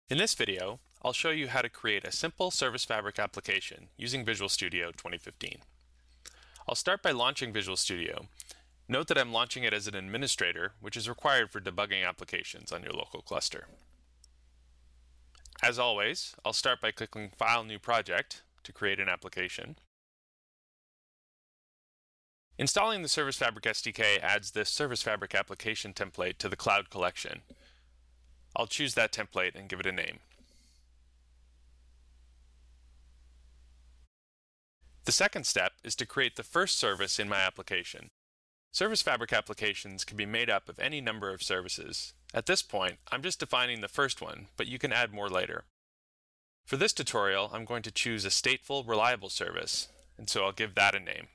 In this video, I'll show you how to create a simple Service Fabric application using Visual Studio 2015. I'll start by launching Visual Studio. Note that I'm launching it as an administrator, which is required for debugging applications on your local cluster. As always, I'll start by clicking File, New Project to create an application. Installing the Service Fabric SDK adds this Service Fabric application template to the Cloud collection. I'll choose that template and give it a name. The second step is to create the first service in my application. Service Fabric applications can be made up of any number of services. At this point, I'm just defining the first one, but you can add more later. For this tutorial, I'm going to choose a stateful, reliable service, and so I'll give that a name.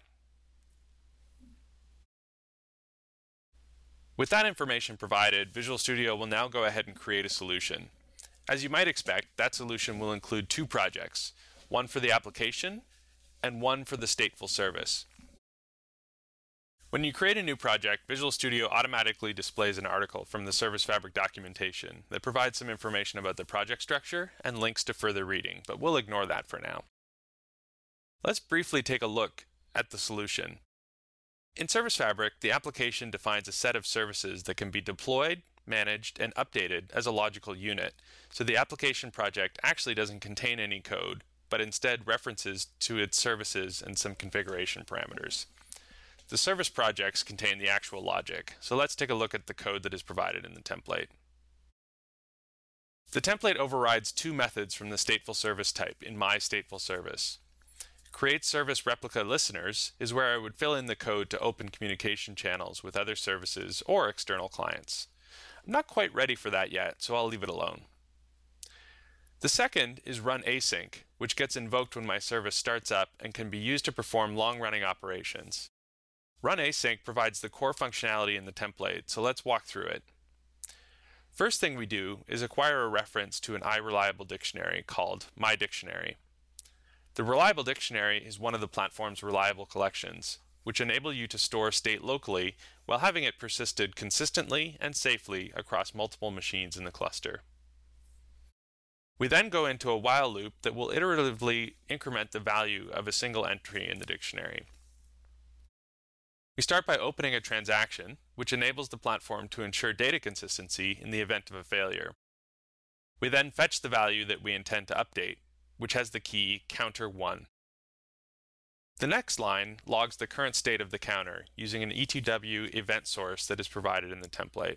With that information provided, Visual Studio will now go ahead and create a solution. As you might expect, that solution will include two projects, one for the application and one for the stateful service. When you create a new project, Visual Studio automatically displays an article from the Service Fabric documentation that provides some information about the project structure and links to further reading, but we'll ignore that for now. Let's briefly take a look at the solution. In Service Fabric, the application defines a set of services that can be deployed, managed, and updated as a logical unit, so the application project actually doesn't contain any code, but instead references to its services and some configuration parameters. The service projects contain the actual logic, so let's take a look at the code that is provided in the template. The template overrides two methods from the stateful service type in my stateful service. Create service replica listeners is where I would fill in the code to open communication channels with other services or external clients. I'm not quite ready for that yet, so I'll leave it alone. The second is run async, which gets invoked when my service starts up and can be used to perform long-running operations. Run async provides the core functionality in the template, so let's walk through it. First thing we do is acquire a reference to an iReliable dictionary called MyDictionary. The Reliable Dictionary is one of the platform's reliable collections, which enable you to store state locally while having it persisted consistently and safely across multiple machines in the cluster. We then go into a while loop that will iteratively increment the value of a single entry in the dictionary. We start by opening a transaction, which enables the platform to ensure data consistency in the event of a failure. We then fetch the value that we intend to update, which has the key counter1. The next line logs the current state of the counter using an ETW event source that is provided in the template.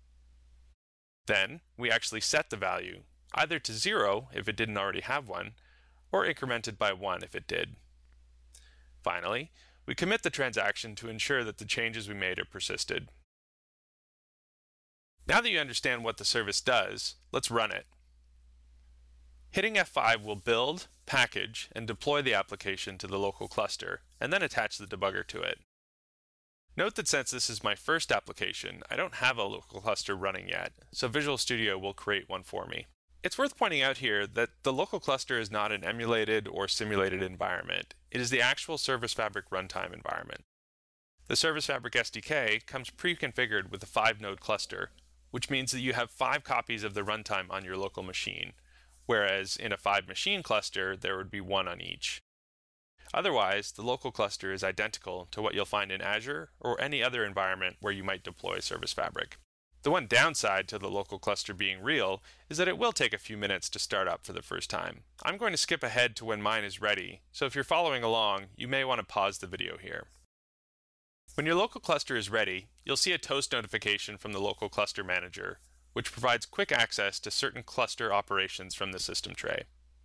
Then we actually set the value, either to 0 if it didn't already have one, or incremented by 1 if it did. Finally, we commit the transaction to ensure that the changes we made are persisted. Now that you understand what the service does, let's run it. Hitting F5 will build, package, and deploy the application to the local cluster, and then attach the debugger to it. Note that since this is my first application, I don't have a local cluster running yet, so Visual Studio will create one for me. It's worth pointing out here that the local cluster is not an emulated or simulated environment. It is the actual Service Fabric runtime environment. The Service Fabric SDK comes pre-configured with a 5-node cluster, which means that you have 5 copies of the runtime on your local machine, whereas in a 5-machine cluster, there would be 1 on each. Otherwise, the local cluster is identical to what you'll find in Azure or any other environment where you might deploy Service Fabric. The one downside to the local cluster being real is that it will take a few minutes to start up for the first time. I'm going to skip ahead to when mine is ready, so if you're following along, you may want to pause the video here. When your local cluster is ready, you'll see a toast notification from the local cluster manager, which provides quick access to certain cluster operations from the system tray.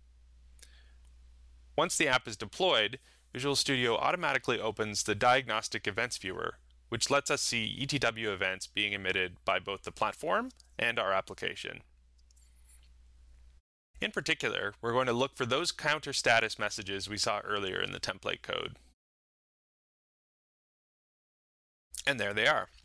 Once the app is deployed, Visual Studio automatically opens the Diagnostic Events Viewer, which lets us see ETW events being emitted by both the platform and our application. In particular, we're going to look for those counter status messages we saw earlier in the template code. And there they are.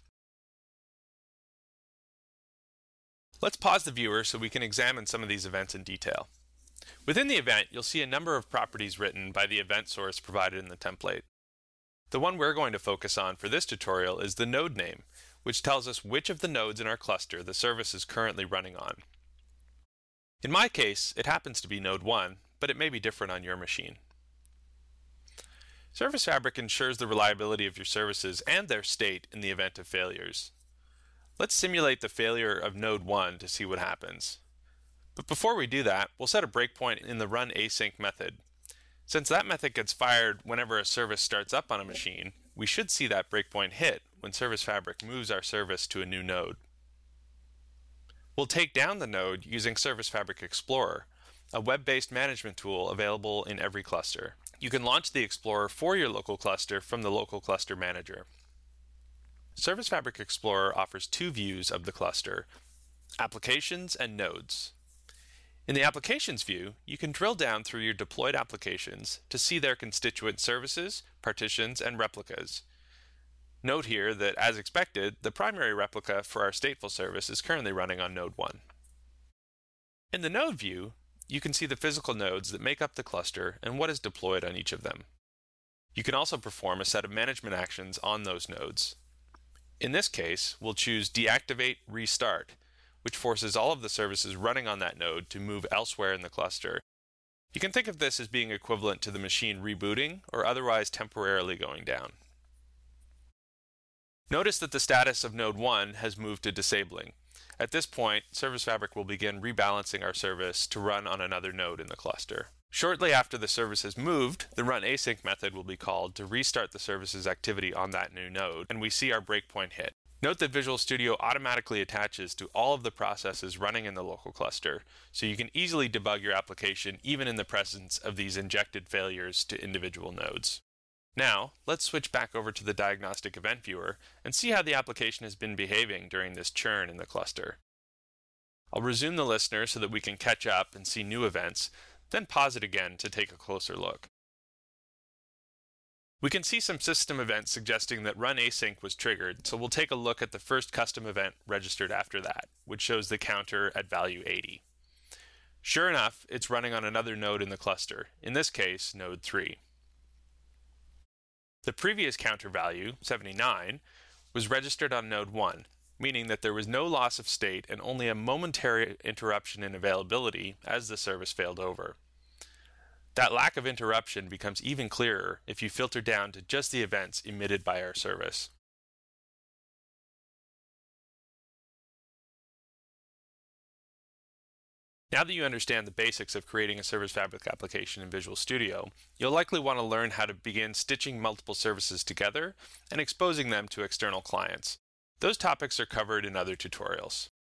Let's pause the viewer so we can examine some of these events in detail. Within the event, you'll see a number of properties written by the event source provided in the template. The one we're going to focus on for this tutorial is the node name, which tells us which of the nodes in our cluster the service is currently running on. In my case, it happens to be Node 1, but it may be different on your machine. Service Fabric ensures the reliability of your services and their state in the event of failures. Let's simulate the failure of Node 1 to see what happens. But before we do that, we'll set a breakpoint in the runAsync method. Since that method gets fired whenever a service starts up on a machine, we should see that breakpoint hit when Service Fabric moves our service to a new node. We'll take down the node using Service Fabric Explorer, a web-based management tool available in every cluster. You can launch the Explorer for your local cluster from the local cluster manager. Service Fabric Explorer offers two views of the cluster: applications and nodes. In the Applications view, you can drill down through your deployed applications to see their constituent services, partitions, and replicas. Note here that, as expected, the primary replica for our stateful service is currently running on Node 1. In the Node view, you can see the physical nodes that make up the cluster and what is deployed on each of them. You can also perform a set of management actions on those nodes. In this case, we'll choose Deactivate Restart, which forces all of the services running on that node to move elsewhere in the cluster. You can think of this as being equivalent to the machine rebooting or otherwise temporarily going down. Notice that the status of Node 1 has moved to disabling. At this point, Service Fabric will begin rebalancing our service to run on another node in the cluster. Shortly after the service has moved, the runAsync method will be called to restart the service's activity on that new node, and we see our breakpoint hit. Note that Visual Studio automatically attaches to all of the processes running in the local cluster, so you can easily debug your application even in the presence of these injected failures to individual nodes. Now, let's switch back over to the Diagnostic Event Viewer and see how the application has been behaving during this churn in the cluster. I'll resume the listener so that we can catch up and see new events, then pause it again to take a closer look. We can see some system events suggesting that runAsync was triggered, so we'll take a look at the first custom event registered after that, which shows the counter at value 80. Sure enough, it's running on another node in the cluster, in this case, node 3. The previous counter value, 79, was registered on node 1, meaning that there was no loss of state and only a momentary interruption in availability as the service failed over. That lack of interruption becomes even clearer if you filter down to just the events emitted by our service. Now that you understand the basics of creating a Service Fabric application in Visual Studio, you'll likely want to learn how to begin stitching multiple services together and exposing them to external clients. Those topics are covered in other tutorials.